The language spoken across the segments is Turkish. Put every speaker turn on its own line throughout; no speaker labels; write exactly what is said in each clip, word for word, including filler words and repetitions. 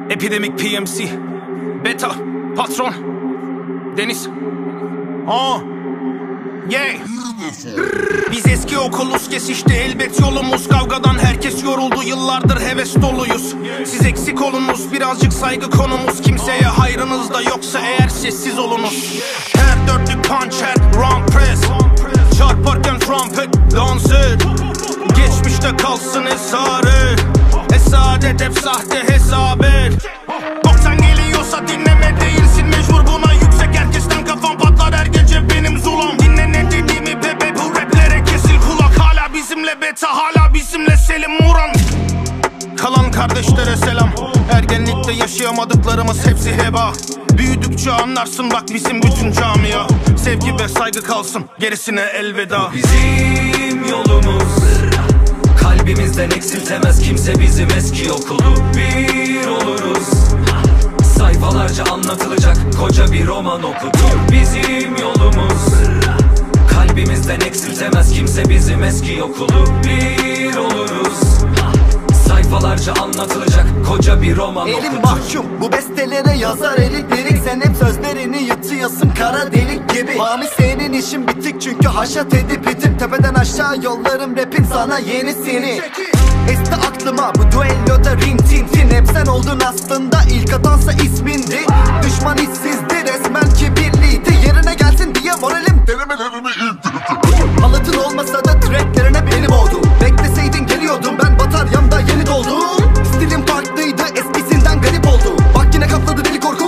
Epidemic P M C, Beta, Patron, Deniz. Aa, yeah. Biz eski okuluz, kesişti elbet yolumuz. Kavgadan herkes yoruldu, yıllardır heves doluyuz. Siz eksik olunuz, birazcık saygı konumuz. Kimseye hayrınız da yoksa eğer sessiz olunuz. Her dörtlük punch, her wrong press, çarparken trumpet dans et. Geçmişte kalsın esarı, esadet hep sahte hesap et. doksan geliyorsa dinleme değilsin mecbur buna. Yüksek herkesten kafam patlar her gece benim zulum. Dinle ne dediğimi bebe, bu raplere kesil kulak. Hala bizimle Beta, hala bizimle Selim Muran. Kalan kardeşlere selam. Ergenlikte yaşayamadıklarımız hepsi heba. Büyüdükçe anlarsın bak bizim bütün camia. Sevgi ve saygı kalsın, gerisine elveda.
Bizim yolumuz, kalbimizden eksiltemez kimse bizim eski okulu. Bir oluruz, sayfalarca anlatılacak koca bir roman okudur. Bizim yolumuz, kalbimizden eksiltemez kimse bizim eski okulu. Bir oluruz, sayfalarca anlatılacak koca bir roman okudur.
Elim mahkum, bu bestelere yazar elik lirik. Sen hep sözlerini yutuyorsun kara delik gibi. Mami senin işin bitik çünkü haşat edip itip tepeden aşağı yollarım rapin sana yenisini. Esti aklıma bu duelloda rin tin tin. Hep sen oldun aslında, ilk atansa ismindi. Düşman işsizdi, resmen kibirliydi. Yerine gelsin diye moralim denemelerimi indirdi. Halatın olmasa da tracklerine benim oldu. Bekleseydin geliyordum, ben bataryamda yeni doldum. Stilim farklıydı, eskisinden garip oldu. Bak yine kapladı deli korku.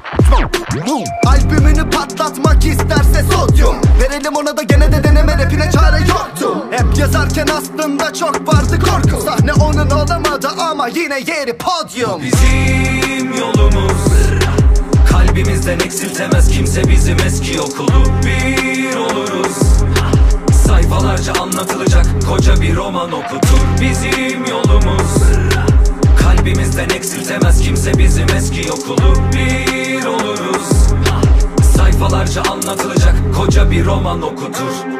Albümünü patlatmak isterse sodyum. Verelim ona da gene de deneme, rapine çare yoktu. Hep yazarken aslında çok vardı korku. Sahne onun olamadı ama yine yeri podyum.
Bizim yolumuz, kalbimizden eksiltemez kimse bizim eski okulu. Bir oluruz, sayfalarca anlatılacak koca bir roman okudur. Bizim yolumuz, kalbimizden eksiltemez kimse bizim eski okulu. Bir oluruz, sayfalarca anlatılacak koca bir roman okudur.